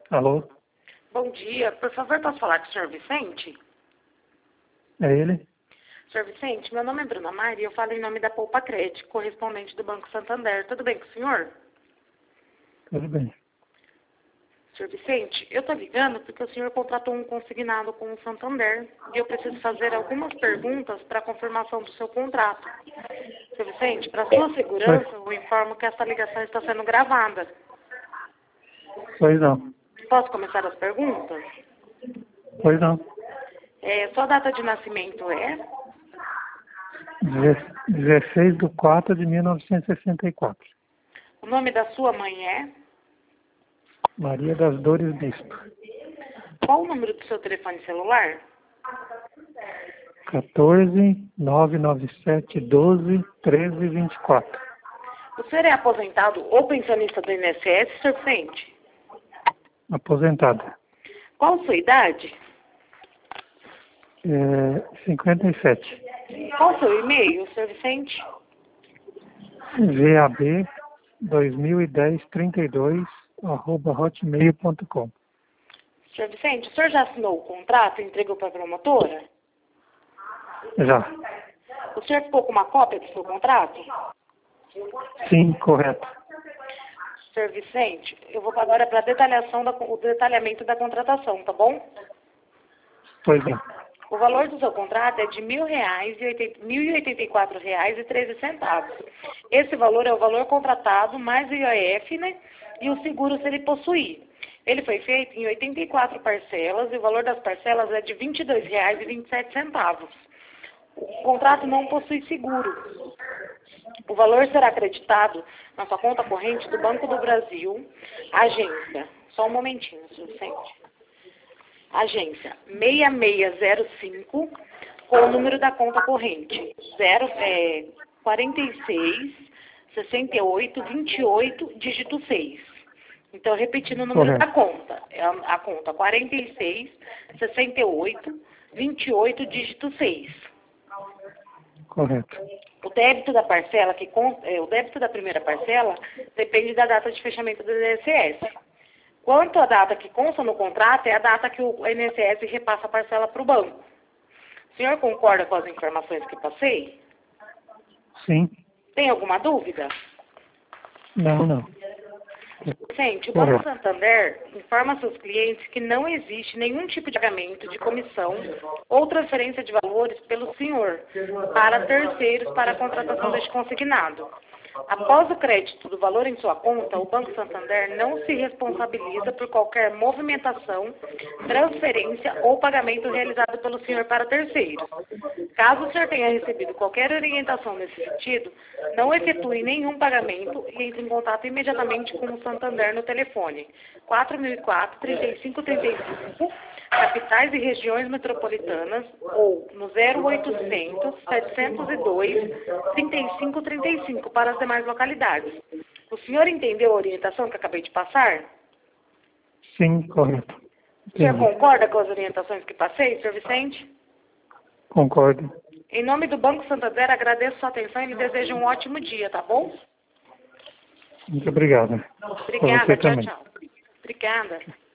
Alô? Bom dia. Por favor, posso falar com o senhor Vicente? É ele? Senhor Vicente, meu nome é Bruna Mari e eu falo em nome da Poupa Crédito, correspondente do Banco Santander. Tudo bem com o senhor? Tudo bem. Senhor Vicente, eu estou ligando porque o senhor contratou um consignado com o Santander e eu preciso fazer algumas perguntas para a confirmação do seu contrato. Senhor Vicente, para sua segurança, eu informo que esta ligação está sendo gravada. Pois não. Posso começar as perguntas? Pois não. Sua data de nascimento é? 16/4/1964. O nome da sua mãe é? Maria das Dores Bispo. Qual o número do seu telefone celular? 14/997/12/13/24. O senhor é aposentado ou pensionista do INSS, senhor Vicente? Aposentada. Qual a sua idade? 57. Qual o seu e-mail, senhor Vicente? VAB201032@hotmail.com. Senhor Vicente, o senhor já assinou o contrato e entregou para a promotora? Já. O senhor ficou com uma cópia do seu contrato? Sim, correto. Senhor Vicente, eu vou agora para o detalhamento da contratação, tá bom? Pois não. O valor do seu contrato é de R$1.084,13. Esse valor é o valor contratado mais o IOF, né? E o seguro se ele possuir. Ele foi feito em 84 parcelas e o valor das parcelas é de R$22,27. O contrato não possui seguro. O valor será acreditado na sua conta corrente do Banco do Brasil, agência. Só um momentinho, senhor Vicente. Agência 6605, com o número da conta corrente 46 68 28, dígito 6. Então, repetindo o número da conta. É a conta 46 68 28, dígito 6. Correto. O débito da parcela, o débito da primeira parcela, depende da data de fechamento do INSS. Quanto à data que consta no contrato, é a data que o INSS repassa a parcela para o banco. O senhor concorda com as informações que passei? Sim. Tem alguma dúvida? Não. Gente, o Banco Santander informa a seus clientes que não existe nenhum tipo de pagamento de comissão ou transferência de valores pelo senhor para terceiros para a contratação deste consignado. Após o crédito do valor em sua conta, o Banco Santander não se responsabiliza por qualquer movimentação, transferência ou pagamento realizado pelo senhor para terceiros. Caso o senhor tenha recebido qualquer orientação nesse sentido, não efetue nenhum pagamento e entre em contato imediatamente com o Santander no telefone 4004-3535, capitais e regiões metropolitanas, ou no 0800-702-3535 para as demais localidades. O senhor entendeu a orientação que acabei de passar? Sim, correto. O senhor concorda com as orientações que passei, senhor Vicente? Concordo. Em nome do Banco Santander, agradeço sua atenção e lhe desejo um ótimo dia, tá bom? Muito obrigado. Obrigada, Você tchau, também. tchau. Obrigada.